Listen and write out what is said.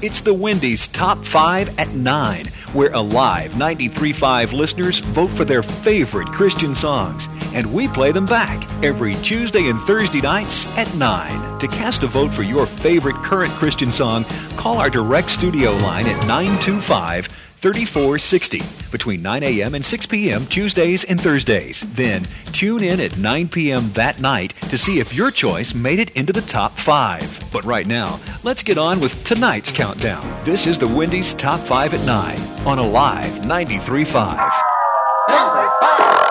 It's the Wendy's Top 5 at 9, where Alive 93.5 listeners vote for their favorite Christian songs, and we play them back every Tuesday and Thursday nights at 9. To cast a vote for your favorite current Christian song, call our direct studio line at 925-3460 between 9 a.m. and 6 p.m. Tuesdays and Thursdays. Then tune in at 9 p.m. that night to see if your choice made it into the top 5. But right now, let's get on with tonight's countdown. This is the Wendy's Top 5 at 9 on Alive 93.5. Number 5.